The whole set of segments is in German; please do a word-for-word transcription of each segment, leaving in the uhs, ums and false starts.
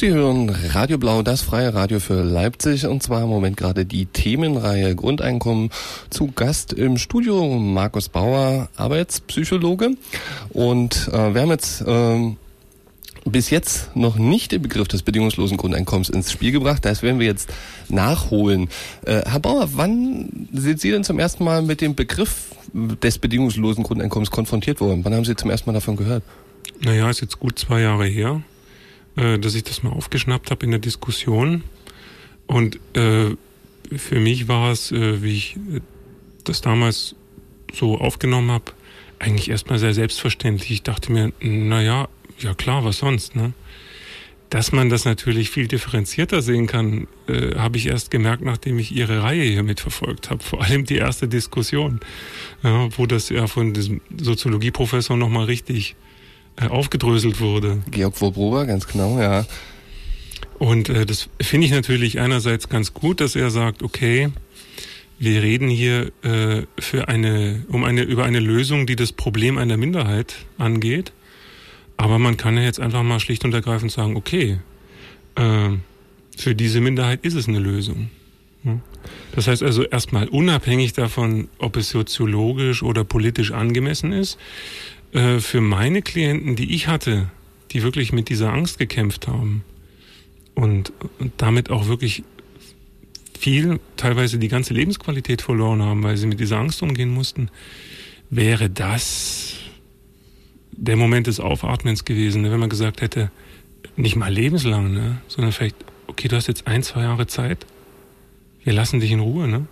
Sie hören Radio Blau, das freie Radio für Leipzig, und zwar im Moment gerade die Themenreihe Grundeinkommen. Zu Gast im Studio Markus Bauer, Arbeitspsychologe. Und äh, wir haben jetzt äh, bis jetzt noch nicht den Begriff des bedingungslosen Grundeinkommens ins Spiel gebracht. Das werden wir jetzt nachholen. Äh, Herr Bauer, wann sind Sie denn zum ersten Mal mit dem Begriff des bedingungslosen Grundeinkommens konfrontiert worden? Wann haben Sie zum ersten Mal davon gehört? Naja, ist jetzt gut zwei Jahre her, äh, dass ich das mal aufgeschnappt habe in der Diskussion. Und äh, für mich war es, äh, wie ich das damals so aufgenommen habe, eigentlich erstmal sehr selbstverständlich. Ich dachte mir, naja, ja klar, was sonst, ne? Dass man das natürlich viel differenzierter sehen kann, äh, habe ich erst gemerkt, nachdem ich Ihre Reihe hier mitverfolgt habe. Vor allem die erste Diskussion, ja, wo das ja von diesem Soziologieprofessor nochmal richtig äh, aufgedröselt wurde. Georg Wobrober, ganz genau, ja. Und äh, das finde ich natürlich einerseits ganz gut, dass er sagt, okay, wir reden hier äh, für eine, um eine, über eine Lösung, die das Problem einer Minderheit angeht. Aber man kann ja jetzt einfach mal schlicht und ergreifend sagen, okay, äh, für diese Minderheit ist es eine Lösung. Ja? Das heißt also erstmal unabhängig davon, ob es soziologisch oder politisch angemessen ist, äh, für meine Klienten, die ich hatte, die wirklich mit dieser Angst gekämpft haben und, und damit auch wirklich viel, teilweise die ganze Lebensqualität verloren haben, weil sie mit dieser Angst umgehen mussten, wäre das der Moment des Aufatmens gewesen, wenn man gesagt hätte, nicht mal lebenslang, ne, sondern vielleicht, okay, du hast jetzt ein, zwei Jahre Zeit, wir lassen dich in Ruhe, ne?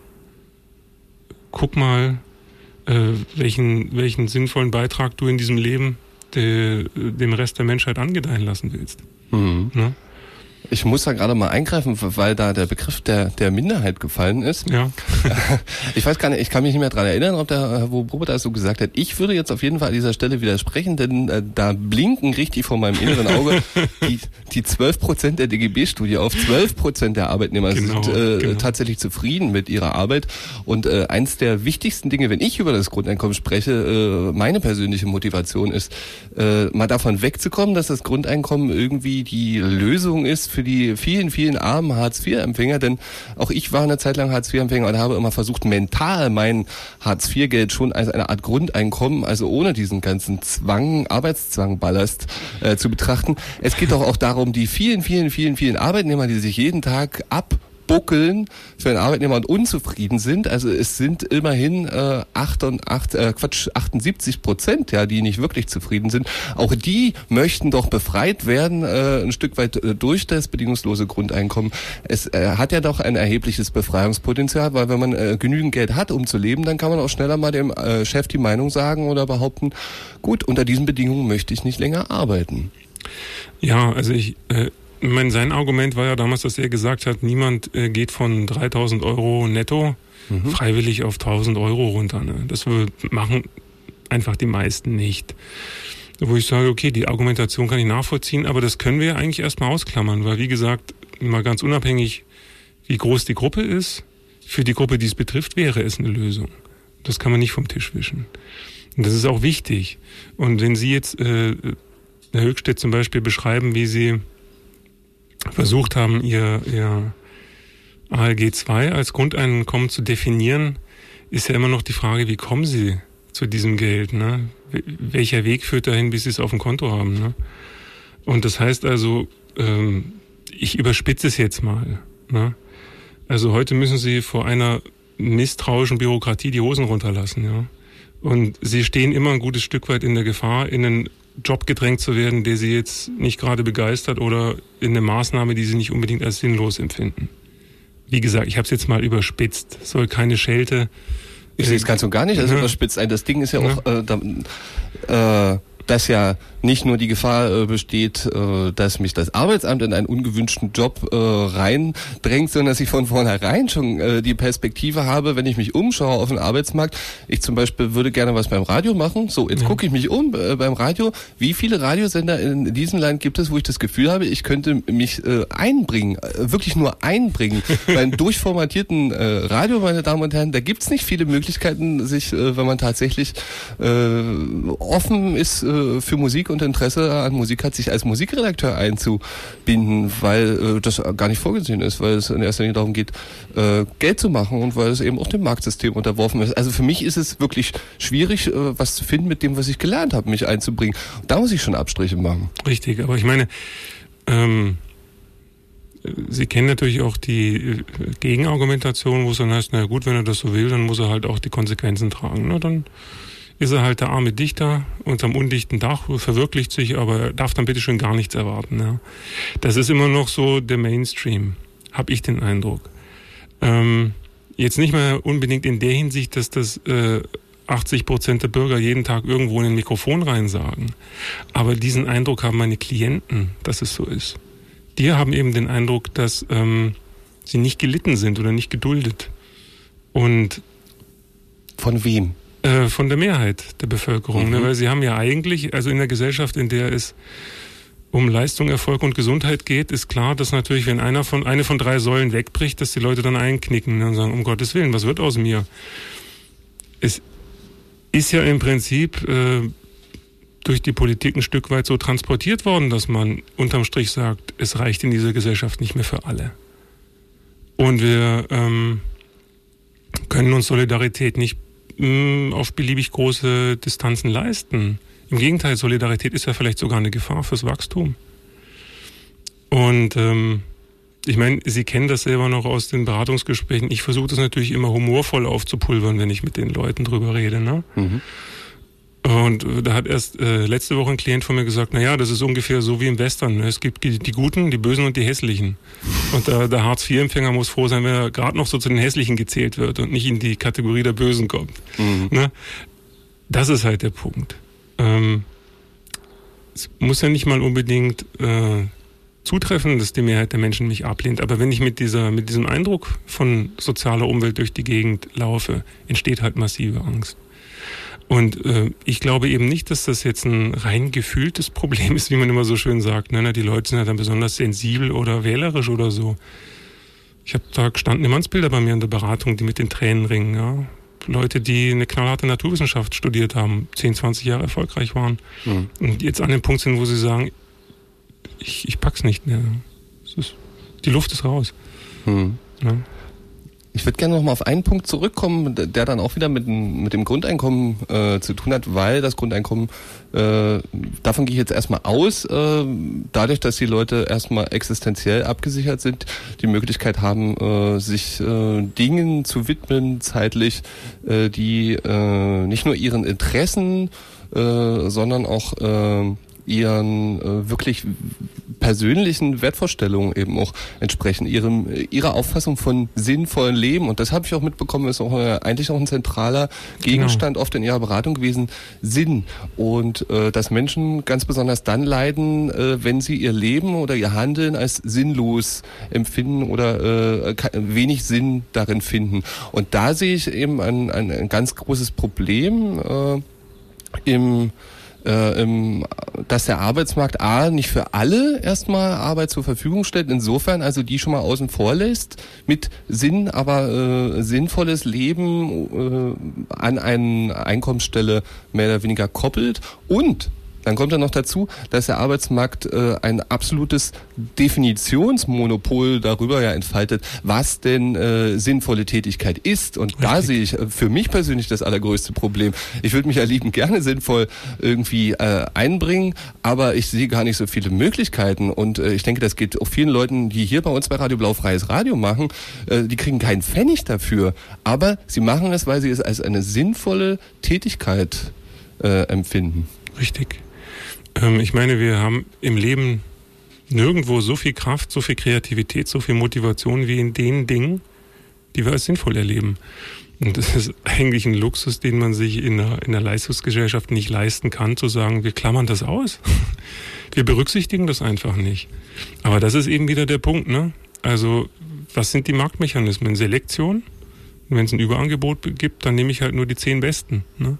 Guck mal, äh, welchen, welchen sinnvollen Beitrag du in diesem Leben de, dem Rest der Menschheit angedeihen lassen willst. Mhm. Ne? Ich muss da gerade mal eingreifen, weil da der Begriff der der Minderheit gefallen ist. Ja. Ich weiß gar nicht, ich kann mich nicht mehr daran erinnern, ob der Herr Wobrober das so gesagt hat. Ich würde jetzt auf jeden Fall an dieser Stelle widersprechen, denn äh, da blinken richtig vor meinem inneren Auge die die zwölf Prozent der D G B-Studie auf. zwölf Prozent der Arbeitnehmer genau, sind äh, genau. tatsächlich zufrieden mit ihrer Arbeit. Und äh, eins der wichtigsten Dinge, wenn ich über das Grundeinkommen spreche, äh, meine persönliche Motivation ist, äh, mal davon wegzukommen, dass das Grundeinkommen irgendwie die Lösung ist für die vielen, vielen armen Hartz vier Empfänger, denn auch ich war eine Zeit lang Hartz vier Empfänger und habe immer versucht, mental mein Hartz vier Geld schon als eine Art Grundeinkommen, also ohne diesen ganzen Zwang, Arbeitszwangballast äh, zu betrachten. Es geht doch auch darum, die vielen, vielen, vielen, vielen Arbeitnehmer, die sich jeden Tag ab buckeln für einen Arbeitnehmer und unzufrieden sind. Also es sind immerhin äh, achtundachtzig, äh, Quatsch, achtundsiebzig Prozent, ja, die nicht wirklich zufrieden sind. Auch die möchten doch befreit werden, äh, ein Stück weit äh, durch das bedingungslose Grundeinkommen. Es äh, hat ja doch ein erhebliches Befreiungspotenzial, weil wenn man äh, genügend Geld hat, um zu leben, dann kann man auch schneller mal dem äh, Chef die Meinung sagen oder behaupten, gut, unter diesen Bedingungen möchte ich nicht länger arbeiten. Ja, also ich äh Ich meine, sein Argument war ja damals, dass er gesagt hat, niemand äh, geht von dreitausend Euro netto mhm. freiwillig auf tausend Euro runter. Ne? Das machen einfach die meisten nicht. Wo ich sage, okay, die Argumentation kann ich nachvollziehen, aber das können wir eigentlich erstmal ausklammern, weil wie gesagt, mal ganz unabhängig, wie groß die Gruppe ist, für die Gruppe, die es betrifft, wäre es eine Lösung. Das kann man nicht vom Tisch wischen. Und das ist auch wichtig. Und wenn Sie jetzt, äh, Herr Höchstedt zum Beispiel beschreiben, wie Sie versucht haben, ihr, ihr A L G zwei als Grundeinkommen zu definieren, ist ja immer noch die Frage, wie kommen Sie zu diesem Geld? Ne? Welcher Weg führt dahin, bis Sie es auf dem Konto haben? Ne? Und das heißt also, ähm, ich überspitze es jetzt mal. Ne? Also heute müssen Sie vor einer misstrauischen Bürokratie die Hosen runterlassen. Ja? Und Sie stehen immer ein gutes Stück weit in der Gefahr, in einen Job gedrängt zu werden, der Sie jetzt nicht gerade begeistert, oder in eine Maßnahme, die Sie nicht unbedingt als sinnlos empfinden. Wie gesagt, ich habe es jetzt mal überspitzt. Es soll keine Schelte. Ich sehe es ganz und gar nicht als ja. überspitzt ein. Das Ding ist ja, ja. auch, äh, da, äh, dass ja nicht nur die Gefahr äh, besteht, äh, dass mich das Arbeitsamt in einen ungewünschten Job äh, reindrängt, sondern dass ich von vornherein schon äh, die Perspektive habe, wenn ich mich umschaue auf den Arbeitsmarkt. Ich zum Beispiel würde gerne was beim Radio machen. So, jetzt ja. gucke ich mich um äh, beim Radio. Wie viele Radiosender in diesem Land gibt es, wo ich das Gefühl habe, ich könnte mich äh, einbringen, äh, wirklich nur einbringen. Beim durchformatierten äh, Radio, meine Damen und Herren, da gibt es nicht viele Möglichkeiten, sich, äh, wenn man tatsächlich äh, offen ist äh, für Musik Musik und Interesse an Musik hat, sich als Musikredakteur einzubinden, weil äh, das gar nicht vorgesehen ist, weil es in erster Linie darum geht, äh, Geld zu machen und weil es eben auch dem Marktsystem unterworfen ist. Also für mich ist es wirklich schwierig, äh, was zu finden mit dem, was ich gelernt habe, mich einzubringen. Da muss ich schon Abstriche machen. Richtig, aber ich meine, ähm, Sie kennen natürlich auch die Gegenargumentation, wo es dann heißt, na gut, wenn er das so will, dann muss er halt auch die Konsequenzen tragen. Na, dann ist er halt der arme Dichter unterm undichten Dach, verwirklicht sich, aber er darf dann bitte schön gar nichts erwarten. Ja. Das ist immer noch so der Mainstream, habe ich den Eindruck. Ähm, jetzt nicht mehr unbedingt in der Hinsicht, dass das äh, achtzig Prozent der Bürger jeden Tag irgendwo in ein Mikrofon reinsagen. Aber diesen Eindruck haben meine Klienten, dass es so ist. Die haben eben den Eindruck, dass ähm, sie nicht gelitten sind oder nicht geduldet. Und von wem? Äh, von der Mehrheit der Bevölkerung. Mhm. Ne? Weil sie haben ja eigentlich, also in der Gesellschaft, in der es um Leistung, Erfolg und Gesundheit geht, ist klar, dass natürlich, wenn einer von eine von drei Säulen wegbricht, dass die Leute dann einknicken und sagen, um Gottes Willen, was wird aus mir? Es ist ja im Prinzip äh, durch die Politik ein Stück weit so transportiert worden, dass man unterm Strich sagt, es reicht in dieser Gesellschaft nicht mehr für alle. Und wir ähm, können uns Solidarität nicht mh, auf beliebig große Distanzen leisten. Im Gegenteil, Solidarität ist ja vielleicht sogar eine Gefahr fürs Wachstum. Und ähm, ich meine, Sie kennen das selber noch aus den Beratungsgesprächen. Ich versuche das natürlich immer humorvoll aufzupulvern, wenn ich mit den Leuten drüber rede, ne? Mhm. Und da hat erst äh, letzte Woche ein Klient von mir gesagt, na ja, das ist ungefähr so wie im Western. Es gibt die, die Guten, die Bösen und die Hässlichen. Und äh, der Hartz vier Empfänger muss froh sein, wenn er gerade noch so zu den Hässlichen gezählt wird und nicht in die Kategorie der Bösen kommt. Mhm. Ne? Das ist halt der Punkt. Ähm, es muss ja nicht mal unbedingt äh, zutreffen, dass die Mehrheit der Menschen mich ablehnt. Aber wenn ich mit dieser, mit diesem Eindruck von sozialer Umwelt durch die Gegend laufe, entsteht halt massive Angst. Und äh, ich glaube eben nicht, dass das jetzt ein rein gefühltes Problem ist, wie man immer so schön sagt. Ne? Die Leute sind ja dann besonders sensibel oder wählerisch oder so. Ich habe da gestandene Mannsbilder bei mir in der Beratung, die mit den Tränen ringen. Ja? Leute, die eine knallharte Naturwissenschaft studiert haben, zehn, zwanzig Jahre erfolgreich waren. Mhm. Und jetzt an dem Punkt sind, wo sie sagen, ich, ich pack's nicht mehr. Es ist, die Luft ist raus. Mhm. Ja? Ich würde gerne noch mal auf einen Punkt zurückkommen, der dann auch wieder mit, mit dem Grundeinkommen äh, zu tun hat, weil das Grundeinkommen, äh, davon gehe ich jetzt erstmal aus, äh, dadurch, dass die Leute erstmal existenziell abgesichert sind, die Möglichkeit haben, äh, sich äh, Dingen zu widmen, zeitlich, äh, die äh, nicht nur ihren Interessen, äh, sondern auch äh, ihren äh, wirklich persönlichen Wertvorstellungen eben auch entsprechen, ihrem ihrer Auffassung von sinnvollen Leben. Und das habe ich auch mitbekommen, ist auch äh, eigentlich auch ein zentraler Gegenstand genau. oft in ihrer Beratung gewesen, Sinn. Und äh, dass Menschen ganz besonders dann leiden, äh, wenn sie ihr Leben oder ihr Handeln als sinnlos empfinden oder äh, wenig Sinn darin finden. Und da sehe ich eben ein, ein, ein ganz großes Problem äh, im Äh, im, dass der Arbeitsmarkt A nicht für alle erstmal Arbeit zur Verfügung stellt, insofern also die schon mal außen vor lässt, mit Sinn, aber äh, sinnvolles Leben äh, an eine Einkommensstelle mehr oder weniger koppelt. Und dann kommt dann noch dazu, dass der Arbeitsmarkt äh, ein absolutes Definitionsmonopol darüber ja entfaltet, was denn äh, sinnvolle Tätigkeit ist. Und Richtig. Da sehe ich für mich persönlich das allergrößte Problem. Ich würde mich ja liebend gerne sinnvoll irgendwie äh, einbringen, aber ich sehe gar nicht so viele Möglichkeiten. Und äh, ich denke, das geht auch vielen Leuten, die hier bei uns bei Radio Blau freies Radio machen, äh, die kriegen keinen Pfennig dafür. Aber sie machen es, weil sie es als eine sinnvolle Tätigkeit äh, empfinden. Richtig. Ich meine, wir haben im Leben nirgendwo so viel Kraft, so viel Kreativität, so viel Motivation wie in den Dingen, die wir als sinnvoll erleben. Und das ist eigentlich ein Luxus, den man sich in der, in der Leistungsgesellschaft nicht leisten kann, zu sagen, wir klammern das aus. Wir berücksichtigen das einfach nicht. Aber das ist eben wieder der Punkt, ne? Also, was sind die Marktmechanismen? Selektion. Und wenn es ein Überangebot gibt, dann nehme ich halt nur die zehn Besten, ne?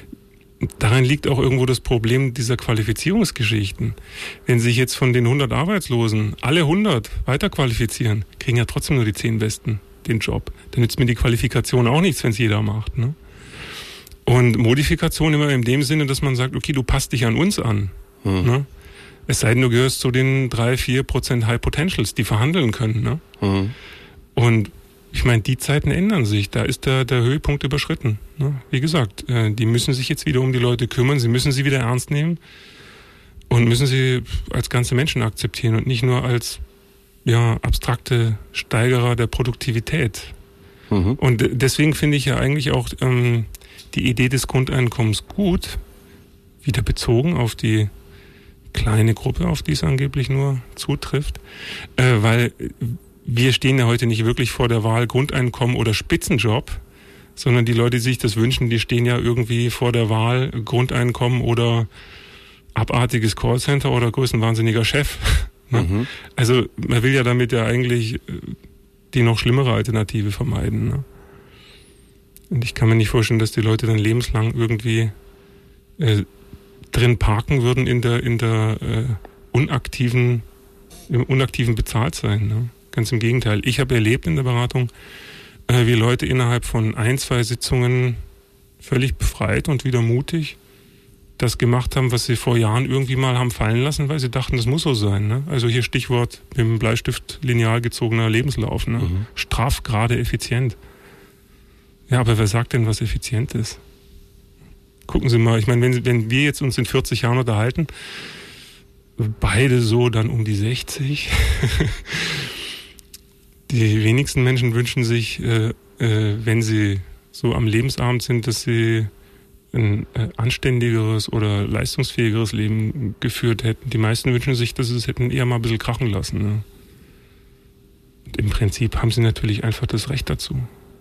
Darin liegt auch irgendwo das Problem dieser Qualifizierungsgeschichten. Wenn sich jetzt von den hundert Arbeitslosen alle hundert weiterqualifizieren, kriegen ja trotzdem nur die zehn Besten den Job. Dann nützt mir die Qualifikation auch nichts, wenn es jeder macht, ne? Und Modifikation immer in dem Sinne, dass man sagt, okay, du passt dich an uns an. Hm. Ne? Es sei denn, du gehörst zu den drei, vier Prozent High Potentials, die verhandeln können. Ne? Hm. Und ich meine, die Zeiten ändern sich. Da ist der, der Höhepunkt überschritten. Ne? Wie gesagt, äh, die müssen sich jetzt wieder um die Leute kümmern. Sie müssen sie wieder ernst nehmen und müssen sie als ganze Menschen akzeptieren und nicht nur als ja, abstrakte Steigerer der Produktivität. Mhm. Und deswegen finde ich ja eigentlich auch ähm, die Idee des Grundeinkommens gut, wieder bezogen auf die kleine Gruppe, auf die es angeblich nur zutrifft, äh, weil wir stehen ja heute nicht wirklich vor der Wahl Grundeinkommen oder Spitzenjob, sondern die Leute, die sich das wünschen, die stehen ja irgendwie vor der Wahl Grundeinkommen oder abartiges Callcenter oder größenwahnsinniger Chef. Ne? Mhm. Also man will ja damit ja eigentlich die noch schlimmere Alternative vermeiden. Ne? Und ich kann mir nicht vorstellen, dass die Leute dann lebenslang irgendwie äh, drin parken würden in der in der äh, unaktiven im unaktiven Bezahltsein. Ne? Ganz im Gegenteil. Ich habe erlebt in der Beratung, äh, wie Leute innerhalb von ein, zwei Sitzungen völlig befreit und wieder mutig das gemacht haben, was sie vor Jahren irgendwie mal haben fallen lassen, weil sie dachten, das muss so sein. Ne? Also hier Stichwort mit dem Bleistift lineal gezogener Lebenslauf. Ne? Mhm. Straff, gerade, effizient. Ja, aber wer sagt denn, was effizient ist? Gucken Sie mal, ich meine, wenn, wenn wir jetzt uns in vierzig Jahren unterhalten, beide so dann um die sechzig, die wenigsten Menschen wünschen sich, äh, äh, wenn sie so am Lebensabend sind, dass sie ein äh, anständigeres oder leistungsfähigeres Leben geführt hätten. Die meisten wünschen sich, dass sie es hätten eher mal ein bisschen krachen lassen. Ne? Und im Prinzip haben sie natürlich einfach das Recht dazu.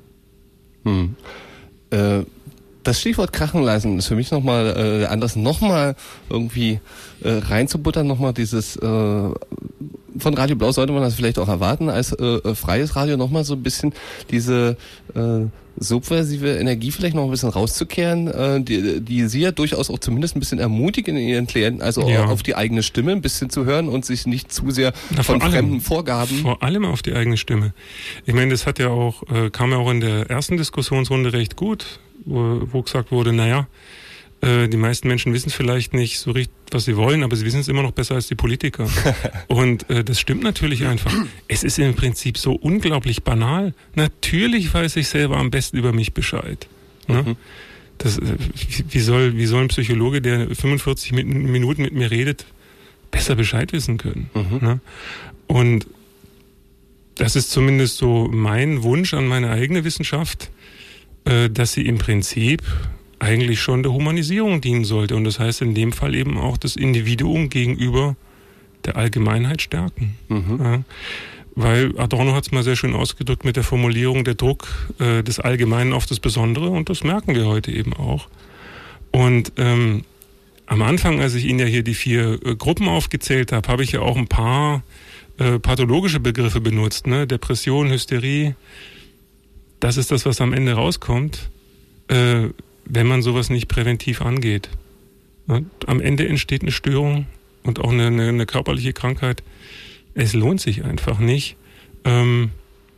Hm. Äh, das Stichwort krachen lassen ist für mich nochmal äh, anders, nochmal irgendwie äh, reinzubuttern, nochmal dieses äh, von Radio Blau sollte man das vielleicht auch erwarten, als äh, freies Radio nochmal so ein bisschen diese äh, subversive Energie vielleicht noch ein bisschen rauszukehren, äh, die, die Sie ja durchaus auch zumindest ein bisschen ermutigen in Ihren Klienten, also ja. auf die eigene Stimme ein bisschen zu hören und sich nicht zu sehr Na, von allem, fremden Vorgaben... Vor allem auf die eigene Stimme. Ich meine, das hat ja auch, äh, kam ja auch in der ersten Diskussionsrunde recht gut, wo, wo gesagt wurde, naja, äh, die meisten Menschen wissen vielleicht nicht so richtig, was sie wollen, aber sie wissen es immer noch besser als die Politiker. Und äh, das stimmt natürlich einfach. Es ist im Prinzip so unglaublich banal. Natürlich weiß ich selber am besten über mich Bescheid. Ne? Mhm. Das, äh, wie, soll, wie soll ein Psychologe, der fünfundvierzig Minuten mit mir redet, besser Bescheid wissen können? Mhm. Ne? Und das ist zumindest so mein Wunsch an meine eigene Wissenschaft, äh, dass sie im Prinzip eigentlich schon der Humanisierung dienen sollte. Und das heißt in dem Fall eben auch das Individuum gegenüber der Allgemeinheit stärken. Mhm. Ja, weil Adorno hat es mal sehr schön ausgedrückt mit der Formulierung, der Druck äh, des Allgemeinen auf das Besondere. Und das merken wir heute eben auch. Und ähm, am Anfang, als ich Ihnen ja hier die vier äh, Gruppen aufgezählt habe, habe ich ja auch ein paar äh, pathologische Begriffe benutzt. Ne? Depression, Hysterie. Das ist das, was am Ende rauskommt. Äh, wenn man sowas nicht präventiv angeht. Am Ende entsteht eine Störung und auch eine, eine, eine körperliche Krankheit. Es lohnt sich einfach nicht, ähm,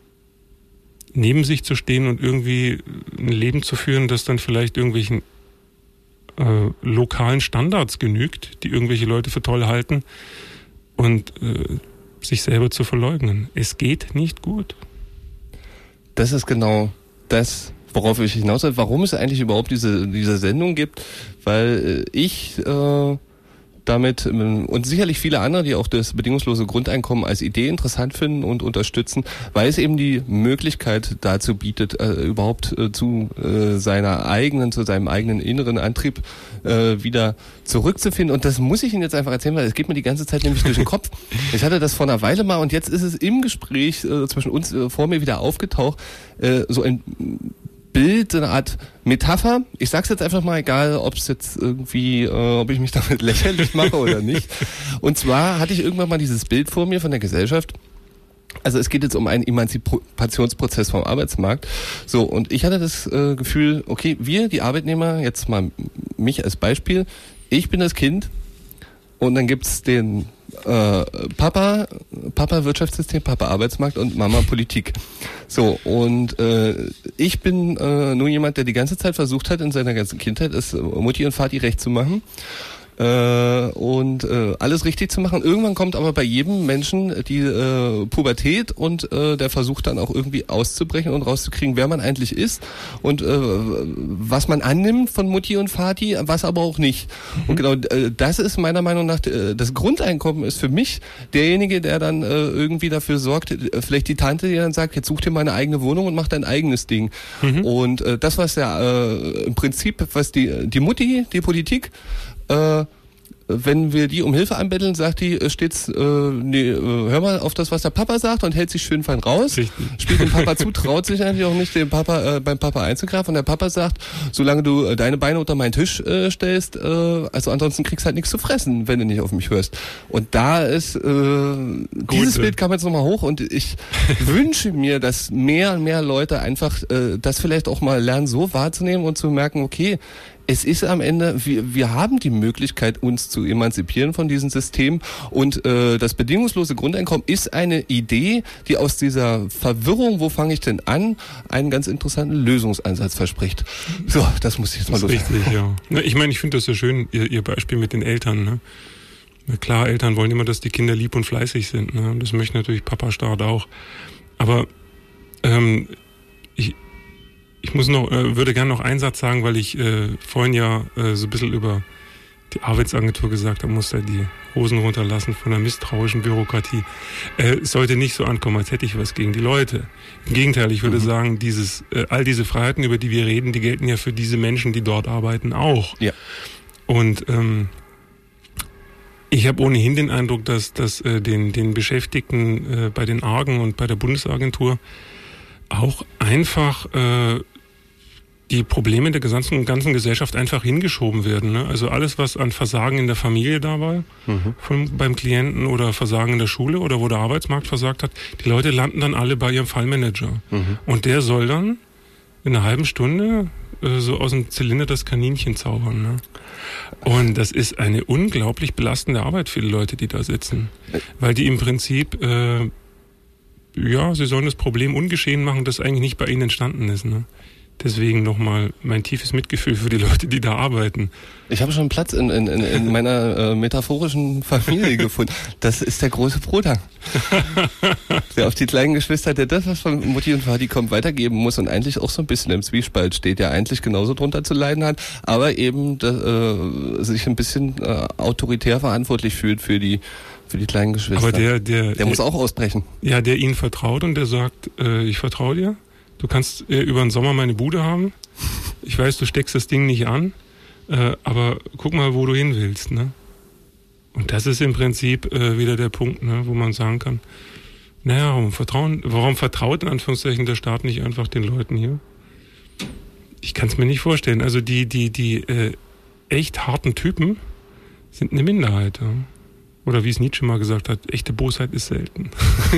neben sich zu stehen und irgendwie ein Leben zu führen, das dann vielleicht irgendwelchen äh, lokalen Standards genügt, die irgendwelche Leute für toll halten und äh, sich selber zu verleugnen. Es geht nicht gut. Das ist genau das, worauf ich hinaus will, warum es eigentlich überhaupt diese diese Sendung gibt, weil ich äh, damit und sicherlich viele andere, die auch das bedingungslose Grundeinkommen als Idee interessant finden und unterstützen, weil es eben die Möglichkeit dazu bietet, äh, überhaupt äh, zu äh, seiner eigenen, zu seinem eigenen inneren Antrieb äh, wieder zurückzufinden. Und das muss ich Ihnen jetzt einfach erzählen, weil es geht mir die ganze Zeit nämlich durch den Kopf. Ich hatte das vor einer Weile mal und jetzt ist es im Gespräch äh, zwischen uns äh, vor mir wieder aufgetaucht, äh, so ein Bild, eine Art Metapher. Ich sag's jetzt einfach mal, egal, ob es jetzt irgendwie, äh, ob ich mich damit lächerlich mache oder nicht. Und zwar hatte ich irgendwann mal dieses Bild vor mir von der Gesellschaft. Also es geht jetzt um einen Emanzipationsprozess vom Arbeitsmarkt. So, und ich hatte das äh, Gefühl, okay, wir, die Arbeitnehmer, jetzt mal mich als Beispiel, ich bin das Kind und dann gibt's den äh, Papa, Papa Wirtschaftssystem, Papa Arbeitsmarkt und Mama Politik. So, und äh, ich bin äh, nur jemand, der die ganze Zeit versucht hat, in seiner ganzen Kindheit es Mutti und Vati recht zu machen. äh, und äh, alles richtig zu machen. Irgendwann kommt aber bei jedem Menschen die äh, Pubertät und äh, der versucht dann auch irgendwie auszubrechen und rauszukriegen, wer man eigentlich ist und äh, was man annimmt von Mutti und Vati, was aber auch nicht. Mhm. Und genau äh, das ist meiner Meinung nach, äh, das Grundeinkommen ist für mich derjenige, der dann äh, irgendwie dafür sorgt, äh, vielleicht die Tante, die dann sagt, jetzt such dir mal eine eigene Wohnung und mach dein eigenes Ding. Mhm. Und äh, das, was ja äh, im Prinzip, was die, die Mutti, die Politik, äh, wenn wir die um Hilfe anbetteln, sagt die äh, stets, äh, nee, äh, hör mal auf das, was der Papa sagt und hält sich schön fein raus. Richtig. Spielt dem Papa zu, traut sich eigentlich auch nicht, dem Papa äh, beim Papa einzugreifen. Und der Papa sagt, solange du äh, deine Beine unter meinen Tisch äh, stellst, äh, also ansonsten kriegst halt nichts zu fressen, wenn du nicht auf mich hörst. Und da ist, äh, dieses Bild kam jetzt nochmal hoch und ich wünsche mir, dass mehr und mehr Leute einfach äh, das vielleicht auch mal lernen, so wahrzunehmen und zu merken, okay, es ist am Ende, wir, wir haben die Möglichkeit, uns zu emanzipieren von diesem System und äh, das bedingungslose Grundeinkommen ist eine Idee, die aus dieser Verwirrung, wo fange ich denn an, einen ganz interessanten Lösungsansatz verspricht. So, das muss ich jetzt mal los. Richtig, ja. Ich meine, ich finde das so schön, ihr, ihr Beispiel mit den Eltern. Ne? Klar, Eltern wollen immer, dass die Kinder lieb und fleißig sind. Ne? Das möchte natürlich Papa Staat auch. Aber ähm, ich Ich muss noch, äh, würde gerne noch einen Satz sagen, weil ich äh, vorhin ja äh, so ein bisschen über die Arbeitsagentur gesagt habe, muss da die Hosen runterlassen von der misstrauischen Bürokratie. Äh, es sollte nicht so ankommen, als hätte ich was gegen die Leute. Im Gegenteil, ich würde mhm. sagen, dieses, äh, all diese Freiheiten, über die wir reden, die gelten ja für diese Menschen, die dort arbeiten, auch. Ja. Und ähm, ich habe ohnehin den Eindruck, dass, dass äh, den, den Beschäftigten äh, bei den Argen und bei der Bundesagentur auch einfach äh, die Probleme der gesamten ganzen Gesellschaft einfach hingeschoben werden. Ne? Also alles, was an Versagen in der Familie da war, mhm. von, beim Klienten oder Versagen in der Schule oder wo der Arbeitsmarkt versagt hat, die Leute landen dann alle bei ihrem Fallmanager. Mhm. Und der soll dann in einer halben Stunde äh, so aus dem Zylinder das Kaninchen zaubern. Ne? Und das ist eine unglaublich belastende Arbeit für die Leute, die da sitzen. Weil die im Prinzip... Äh, ja, sie sollen das Problem ungeschehen machen, das eigentlich nicht bei ihnen entstanden ist. Ne? Deswegen nochmal mein tiefes Mitgefühl für die Leute, die da arbeiten. Ich habe schon Platz in, in, in meiner äh, metaphorischen Familie gefunden. Das ist der große Bruder. Der auf die kleinen Geschwister, der das, was von Mutti und Vati kommt, weitergeben muss und eigentlich auch so ein bisschen im Zwiespalt steht, der eigentlich genauso drunter zu leiden hat, aber eben äh, sich ein bisschen äh, autoritär verantwortlich fühlt für die für die kleinen Geschwister. Aber der, der, der, der muss auch ausbrechen. Ja, der ihnen vertraut und der sagt, äh, ich vertraue dir. Du kannst äh, über den Sommer meine Bude haben. Ich weiß, du steckst das Ding nicht an, äh, aber guck mal, wo du hin willst. Ne? Und das ist im Prinzip äh, wieder der Punkt, ne, wo man sagen kann, naja, warum, vertrauen, warum vertraut in Anführungszeichen der Staat nicht einfach den Leuten hier? Ich kann es mir nicht vorstellen. Also die, die, die äh, echt harten Typen sind eine Minderheit. Ja? Oder wie es Nietzsche mal gesagt hat, echte Bosheit ist selten.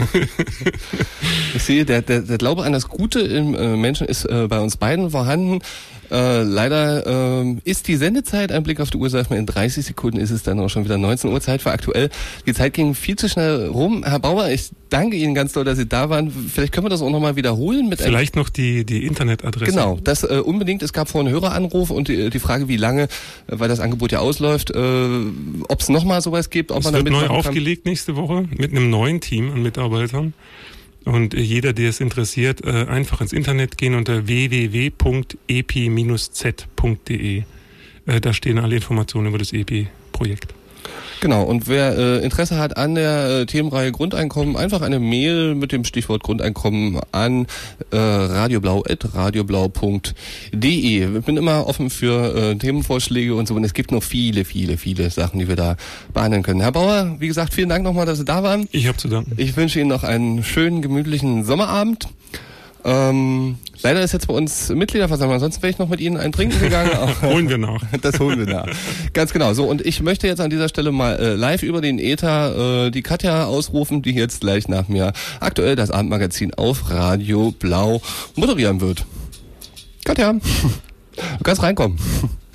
Ich sehe, der, der, der Glaube an das Gute im äh, Menschen ist äh, bei uns beiden vorhanden. Äh, leider äh, ist die Sendezeit, ein Blick auf die Uhr, sagt man, in dreißig Sekunden ist es dann auch schon wieder neunzehn Uhr, Zeit für aktuell. Die Zeit ging viel zu schnell rum. Herr Bauer, ich danke Ihnen ganz doll, dass Sie da waren. Vielleicht können wir das auch nochmal wiederholen. Mit Vielleicht noch die, die Internetadresse. Genau, das äh, unbedingt. Es gab vorhin einen Höreranruf und die, die Frage, wie lange, äh, weil das Angebot ja ausläuft, äh, ob es nochmal sowas gibt. Ob es man wird damit neu aufgelegt nächste Woche mit einem neuen Team an Mitarbeitern. Und jeder, der es interessiert, einfach ins Internet gehen unter w w w punkt e p dash z punkt d e. Da stehen alle Informationen über das E P Projekt. Genau, und wer äh, Interesse hat an der äh, Themenreihe Grundeinkommen, einfach eine Mail mit dem Stichwort Grundeinkommen an äh, radioblau at radioblau punkt d e. Ich bin immer offen für äh, Themenvorschläge und so, und es gibt noch viele, viele, viele Sachen, die wir da behandeln können. Herr Bauer, wie gesagt, vielen Dank nochmal, dass Sie da waren. Ich habe zu danken. Ich wünsche Ihnen noch einen schönen, gemütlichen Sommerabend. Ähm, leider ist jetzt bei uns Mitgliederversammlung, ansonsten wäre ich noch mit Ihnen ein Trinken gegangen. Holen wir nach. Das holen wir nach. Ganz genau. So, und ich möchte jetzt an dieser Stelle mal äh, live über den Äther äh, die Katja ausrufen, die jetzt gleich nach mir aktuell das Abendmagazin auf Radio Blau moderieren wird. Katja, du kannst reinkommen.